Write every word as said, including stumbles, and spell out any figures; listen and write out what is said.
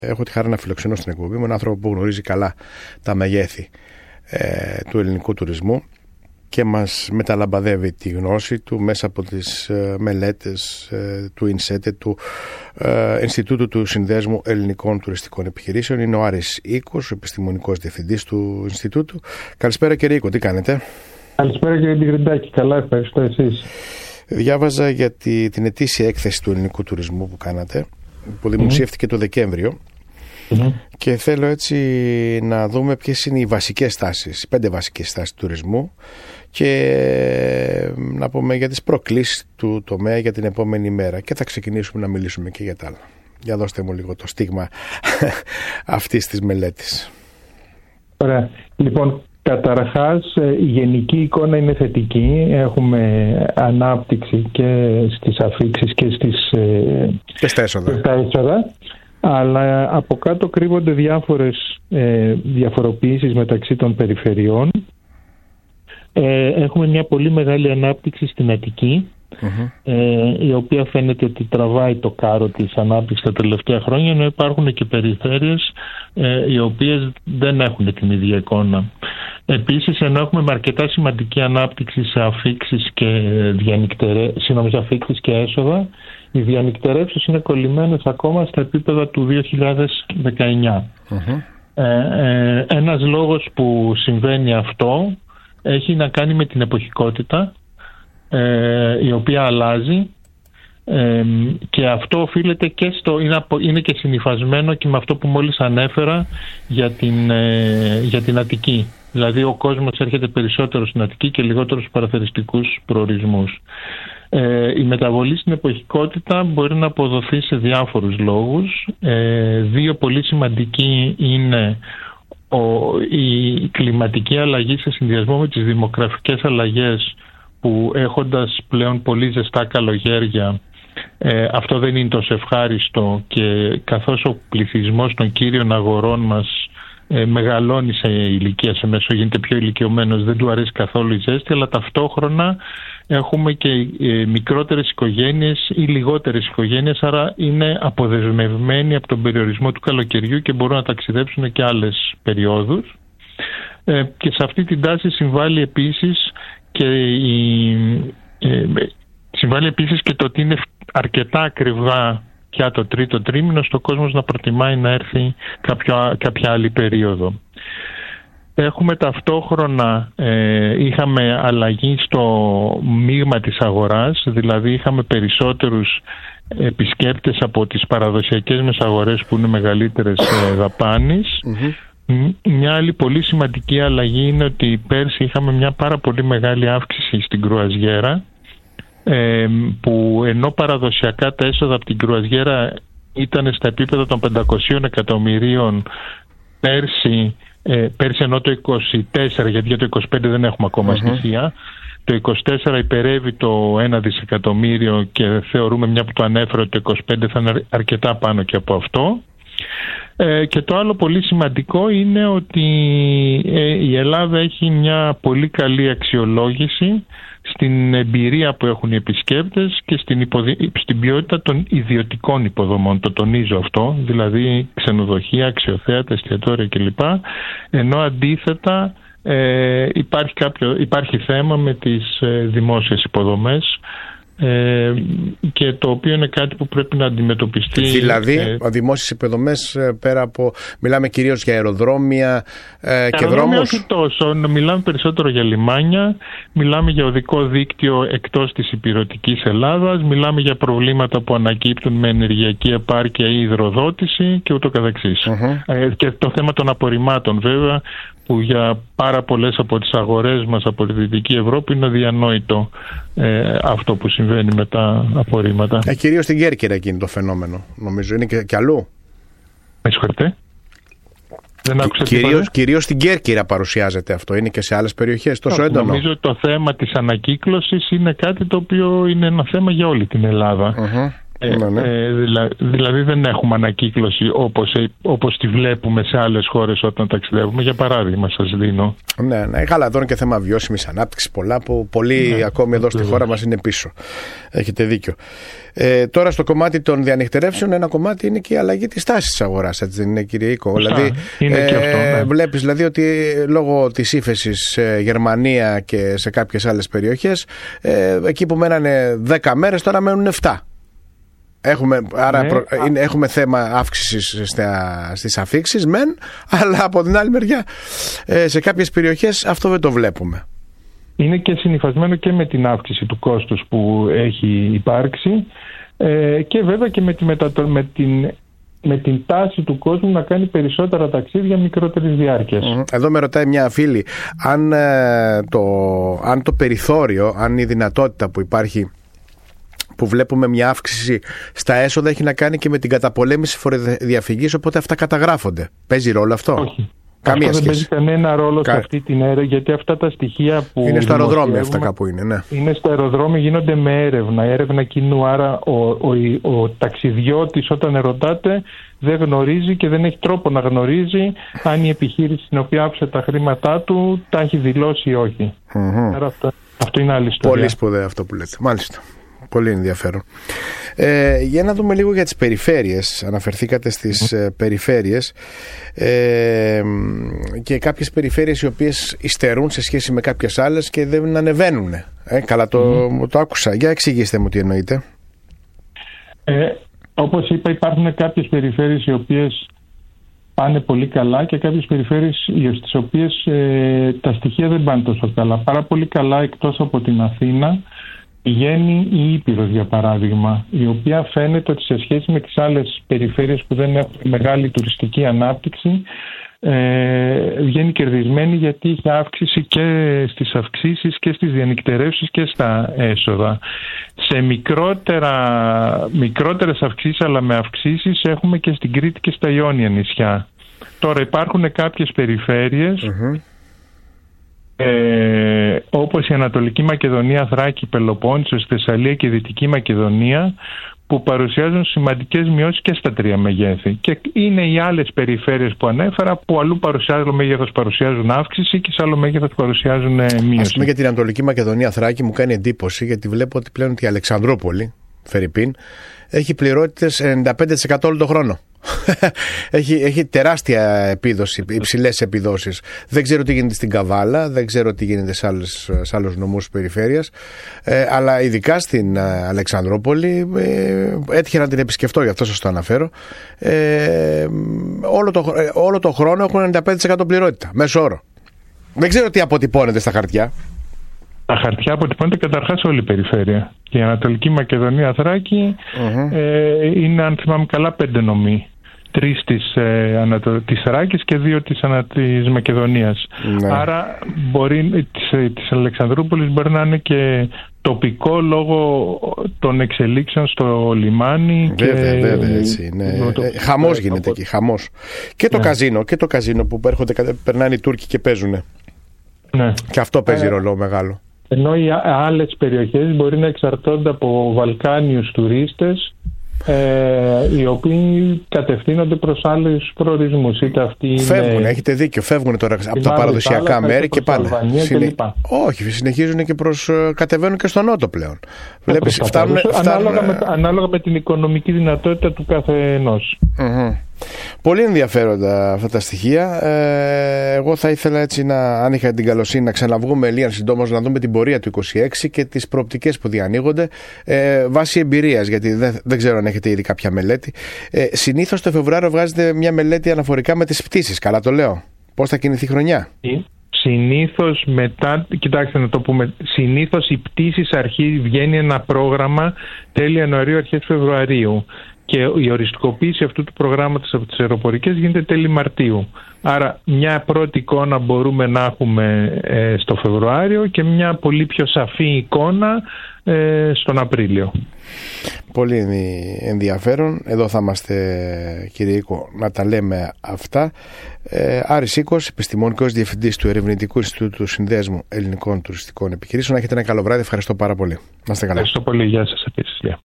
Έχω τη χαρά να φιλοξενώ στην εκπομπή μου έναν άνθρωπο που γνωρίζει καλά τα μεγέθη ε, του ελληνικού τουρισμού και μας μεταλαμπαδεύει τη γνώση του μέσα από τις ε, μελέτες ε, του ΙΝΣΕΤΕ, του ε, Ινστιτούτου του Συνδέσμου Ελληνικών Τουριστικών Επιχειρήσεων. Είναι ο Άρης Οίκος, ο επιστημονικός διευθυντής του Ινστιτούτου. Καλησπέρα κύριε Οίκο, τι κάνετε? Καλησπέρα κύριε Ντιγριντάκη, καλά, ευχαριστώ εσείς. Διάβαζα για τη, την ετήσια έκθεση του ελληνικού τουρισμού που κάνατε, που δημοσιεύτηκε mm-hmm. το Δεκέμβριο. Mm-hmm. Και θέλω έτσι να δούμε ποιες είναι οι βασικές τάσεις, οι πέντε βασικές τάσεις του τουρισμού και να πούμε για τις προκλήσεις του τομέα για την επόμενη μέρα και θα ξεκινήσουμε να μιλήσουμε και για τα άλλα. Για δώστε μου λίγο το στίγμα αυτής της μελέτης. Ωραία. Λοιπόν, καταρχάς η γενική εικόνα είναι θετική. Έχουμε ανάπτυξη και στις αφίξεις και, στις, και στα έσοδα. Και στα έσοδα. Αλλά από κάτω κρύβονται διάφορες ε, διαφοροποιήσεις μεταξύ των περιφερειών. Ε, έχουμε μια πολύ μεγάλη ανάπτυξη στην Αττική, mm-hmm. ε, η οποία φαίνεται ότι τραβάει το κάρο της ανάπτυξης τα τελευταία χρόνια, ενώ υπάρχουν και περιφέρειες ε, οι οποίες δεν έχουν την ίδια εικόνα. Επίσης, ενώ έχουμε με αρκετά σημαντική ανάπτυξη σε αφίξεις και, διανυκτερε... σε αφίξεις και έσοδα, οι διανυκτερεύσεις είναι κολλημένες ακόμα στα επίπεδα του δύο χιλιάδες δεκαεννιά. Mm-hmm. Ε, ε, ένας λόγος που συμβαίνει αυτό έχει να κάνει με την εποχικότητα, ε, η οποία αλλάζει, ε, και αυτό οφείλεται και στο, είναι, είναι και συνυφασμένο και με αυτό που μόλις ανέφερα για την, ε, για την Αττική. Δηλαδή ο κόσμος έρχεται περισσότερο στην Αττική και λιγότερο στους παραθεριστικούς προορισμούς. Ε, η μεταβολή στην εποχικότητα μπορεί να αποδοθεί σε διάφορους λόγους. Ε, δύο πολύ σημαντικοί είναι ο, η κλιματική αλλαγή σε συνδυασμό με τις δημογραφικές αλλαγές, που έχοντας πλέον πολύ ζεστά καλοκαίρια, ε, αυτό δεν είναι τόσο ευχάριστο, και καθώς ο πληθυσμός των κύριων αγορών μας ε, μεγαλώνει σε ηλικία, σε μέσο γίνεται πιο ηλικιωμένος, δεν του αρέσει καθόλου η ζέστη, αλλά ταυτόχρονα έχουμε και ε, μικρότερες οικογένειες ή λιγότερες οικογένειες, άρα είναι αποδεσμευμένοι από τον περιορισμό του καλοκαιριού και μπορούν να ταξιδέψουν και άλλες περιόδους. Ε, και σε αυτή την τάση συμβάλλει επίσης και, η, ε, συμβάλλει επίσης και το ότι είναι αρκετά ακριβά πια το τρίτο τρίμηνο στο κόσμος να προτιμάει να έρθει κάποιο, κάποια άλλη περίοδο. Έχουμε ταυτόχρονα, ε, είχαμε αλλαγή στο μείγμα της αγοράς, δηλαδή είχαμε περισσότερους επισκέπτες από τις παραδοσιακές μεσαγορές που είναι μεγαλύτερες ε, δαπάνης. Mm-hmm. Μια άλλη πολύ σημαντική αλλαγή είναι ότι πέρσι είχαμε μια πάρα πολύ μεγάλη αύξηση στην κρουαζιέρα, ε, που ενώ παραδοσιακά τα έσοδα από την κρουαζιέρα ήταν στα επίπεδα των πεντακοσίων εκατομμυρίων πέρσι, Ε, πέρσι, ενώ το είκοσι τέσσερα, γιατί για το είκοσι πέντε δεν έχουμε ακόμα mm-hmm. στοιχεία, το είκοσι τέσσερα υπερεύει το ένα δισεκατομμύριο και θεωρούμε, μια που το ανέφερα, ότι το είκοσι πέντε θα είναι αρκετά πάνω και από αυτό. Ε, και το άλλο πολύ σημαντικό είναι ότι ε, η Ελλάδα έχει μια πολύ καλή αξιολόγηση στην εμπειρία που έχουν οι επισκέπτες και στην, υποδη... στην ποιότητα των ιδιωτικών υποδομών. Το τονίζω αυτό, δηλαδή ξενοδοχεία, αξιοθέατα, εστιατόρια κλπ. Ενώ αντίθετα ε, υπάρχει, κάποιο... υπάρχει θέμα με τις ε, δημόσιες υποδομές, Ε, και το οποίο είναι κάτι που πρέπει να αντιμετωπιστεί. Δηλαδή, ε, δημόσιες υποδομές, πέρα από, μιλάμε κυρίως για αεροδρόμια ε, και δρόμους. Όχι τόσο, μιλάμε περισσότερο για λιμάνια, μιλάμε για οδικό δίκτυο εκτός της υπηρετικής Ελλάδας, μιλάμε για προβλήματα που ανακύπτουν με ενεργειακή επάρκεια ή υδροδότηση και ούτω καθεξής. Uh-huh. Ε, και το θέμα των απορριμμάτων βέβαια, που για πάρα πολλές από τις αγορές μας από τη Δυτική Ευρώπη είναι αδιανόητο ε, αυτό που συμβαίνει με τα απορρίμματα. Ε, κυρίως στην Κέρκυρα εκείνη το φαινόμενο, νομίζω. Είναι και, και αλλού. Με συγχωρείτε. Δεν άκουσα Κι, κυρίως, κυρίως στην Κέρκυρα παρουσιάζεται αυτό. Είναι και σε άλλες περιοχές τόσο έντονο? Νομίζω ότι το θέμα της ανακύκλωσης είναι κάτι το οποίο είναι ένα θέμα για όλη την Ελλάδα. Uh-huh. Ε, ναι. ε, δηλα, δηλαδή δεν έχουμε ανακύκλωση όπως, όπως τη βλέπουμε σε άλλες χώρες όταν ταξιδεύουμε. Για παράδειγμα σας δίνω. Ναι, ναι, καλά, εδώ είναι και θέμα βιώσιμης ανάπτυξης, πολλά που πολλοί ναι, ακόμη εδώ στη χώρα μας είναι πίσω. Έχετε δίκιο. Ε, τώρα στο κομμάτι των διανυκτερεύσεων, ένα κομμάτι είναι και η αλλαγή της τάσης της αγοράς, έτσι δεν είναι, κύριε Οίκο? Δηλαδή, είναι ε, και αυτό, ναι. Βλέπεις δηλαδή ότι λόγω της ύφεσης σε Γερμανία και σε κάποιες άλλες περιοχές, ε, εκεί που μένανε δέκα μέρες τώρα μένουν επτά. Έχουμε, άρα ναι, προ, είναι, έχουμε θέμα αύξησης στα, στις αφίξεις μεν, αλλά από την άλλη μεριά ε, σε κάποιες περιοχές αυτό δεν το βλέπουμε. Είναι και συνυφασμένο και με την αύξηση του κόστους που έχει υπάρξει ε, και βέβαια και με, τη μετατο... με, την... με την τάση του κόσμου να κάνει περισσότερα ταξίδια μικρότερης διάρκειας. Εδώ με ρωτάει μια φίλη αν, ε, το, αν το περιθώριο, αν η δυνατότητα που υπάρχει, που βλέπουμε μια αύξηση στα έσοδα, έχει να κάνει και με την καταπολέμηση φοροδιαφυγής, οπότε αυτά καταγράφονται. Παίζει ρόλο αυτό? Όχι. Καμία αυτό δεν σχέση. παίζει κανένα ρόλο Κα... σε αυτή την έρευνα, γιατί αυτά τα στοιχεία που είναι στο αεροδρόμιο, αυτά κάπου είναι, ναι. Είναι στο αεροδρόμιο, γίνονται με έρευνα, έρευνα κοινού, άρα ο, ο, ο, ο ταξιδιώτης όταν ερωτάται δεν γνωρίζει και δεν έχει τρόπο να γνωρίζει αν η επιχείρηση στην οποία άφησε τα χρήματά του τα έχει δηλώσει ή όχι. Mm-hmm. Άρα αυτό, αυτό είναι άλλη ιστορία. Πολύ σπουδαίο αυτό που λέτε, μάλιστα. Πολύ ενδιαφέρον. Ε, για να δούμε λίγο για τις περιφέρειες. Αναφερθήκατε στις mm. περιφέρειες ε, και κάποιες περιφέρειες οι οποίες υστερούν σε σχέση με κάποιες άλλες και δεν ανεβαίνουν. Ε, καλά το, mm. το άκουσα. Για εξηγήστε μου τι εννοείτε. Ε, όπως είπα, υπάρχουν κάποιες περιφέρειες οι οποίες πάνε πολύ καλά και κάποιες περιφέρειες στις οποίες ε, τα στοιχεία δεν πάνε τόσο καλά. Πάρα πολύ καλά εκτός από την Αθήνα πηγαίνει η Ήπειρος, για παράδειγμα, η οποία φαίνεται ότι σε σχέση με τις άλλες περιφέρειες που δεν έχουν μεγάλη τουριστική ανάπτυξη ε, βγαίνει κερδισμένη, γιατί είχε αύξηση και στις αυξήσεις και στις διανυκτερεύσεις και στα έσοδα. Σε μικρότερα, μικρότερες αυξήσεις, αλλά με αυξήσεις, έχουμε και στην Κρήτη και στα Ιόνια νησιά. Τώρα υπάρχουν κάποιες περιφέρειες mm-hmm. Ε, όπως η Ανατολική Μακεδονία, Θράκη, Πελοπόννησος, Θεσσαλία και Δυτική Μακεδονία, που παρουσιάζουν σημαντικές μειώσεις και στα τρία μεγέθη. Και είναι οι άλλες περιφέρειες που ανέφερα, που αλλού παρουσιάζουν μέγεθος παρουσιάζουν αύξηση και σε άλλο μέγεθος παρουσιάζουν μείωση. Ας πούμε για την Ανατολική Μακεδονία, Θράκη, μου κάνει εντύπωση, γιατί βλέπω ότι πλέον η Αλεξανδρούπολη, Φερρυπίν, έχει πληρότητες ενενήντα πέντε τοις εκατό όλο τον χρόνο. έχει, έχει τεράστια επίδοση, υψηλές επιδόσεις. Δεν ξέρω τι γίνεται στην Καβάλα, δεν ξέρω τι γίνεται σε, άλλες, σε άλλους νομούς περιφέρειας, ε, αλλά ειδικά στην ε, Αλεξανδρούπολη ε, έτυχε να την επισκεφτώ, γι' αυτό σας το αναφέρω. Ε, όλο, το, ε, όλο το χρόνο έχουν ενενήντα πέντε τοις εκατό πληρότητα, μέσο όρο. Δεν ξέρω τι αποτυπώνεται στα χαρτιά. Τα χαρτιά αποτυπώνεται καταρχάς όλη η περιφέρεια. Και η Ανατολική Μακεδονία, Θράκη mm-hmm. ε, είναι, αν θυμάμαι καλά, πέντε νομοί. Τρεις της, ε, Ανατο... της Θράκης και δύο της, ανα... της Μακεδονίας. Ναι. Άρα μπορεί, της, της Αλεξανδρούπολης μπορεί να είναι και τοπικό λόγω των εξελίξεων στο λιμάνι. Βέβαια, και... βέβαια, έτσι είναι. Το... Ε, χαμός γίνεται εκεί, χαμός. Και το ναι. καζίνο, και το καζίνο που έρχονται, περνάνε οι Τούρκοι και παίζουν. Ναι. Και αυτό παίζει ε... ρόλο μεγάλο. Ενώ οι άλλες περιοχές μπορεί να εξαρτώνται από Βαλκάνιους τουρίστες, ε, οι οποίοι κατευθύνονται προς άλλους προορισμούς. Είτε αυτοί φεύγουν, είναι... έχετε δίκιο, φεύγουν τώρα από τα παραδοσιακά θάλασσα, μέρη και πάνε. Συνε... Όχι, συνεχίζουν και προς, κατεβαίνουν και στο νότο πλέον. Βλέπεις, φτάνουν, φτάνουν... Ανάλογα, με, ανάλογα με την οικονομική δυνατότητα του καθενός. Mm-hmm. Πολύ ενδιαφέροντα αυτά τα στοιχεία. Ε, εγώ θα ήθελα έτσι να, αν είχα την καλοσύνη, να ξαναβγούμε λίγα συντόμως, να δούμε την πορεία του είκοσι έξι και τις προοπτικές που διανοίγονται ε, βάσει εμπειρίας, γιατί δεν, δεν ξέρω αν έχετε ήδη κάποια μελέτη. Ε, συνήθως το Φεβρουάριο βγάζετε μια μελέτη αναφορικά με τις πτήσεις. Καλά το λέω? Πώς θα κινηθεί η χρονιά? Συνήθως μετά, κοιτάξτε να το πούμε, συνήθως οι πτήσεις αρχή βγαίνει ένα πρόγραμμα τέλη Ιανουαρίου, αρχές Φεβρουαρίου. Και η οριστικοποίηση αυτού του προγράμματος από τις αεροπορικές γίνεται τέλη Μαρτίου. Άρα μια πρώτη εικόνα μπορούμε να έχουμε ε, στο Φεβρουάριο και μια πολύ πιο σαφή εικόνα ε, στον Απρίλιο. Πολύ ενδιαφέρον. Εδώ θα είμαστε, κύριε Οίκο, να τα λέμε αυτά. Ε, Άρης Οίκος, επιστημονικός διευθυντής του Ερευνητικού Ινστιτούτου Συνδέσμου Ελληνικών Τουριστικών Επιχειρήσεων. Έχετε ένα καλό βράδυ. Ευχαριστώ πάρα πολύ. Να είστε καλά. Ευχαριστώ πολύ. Γεια σας επίσης.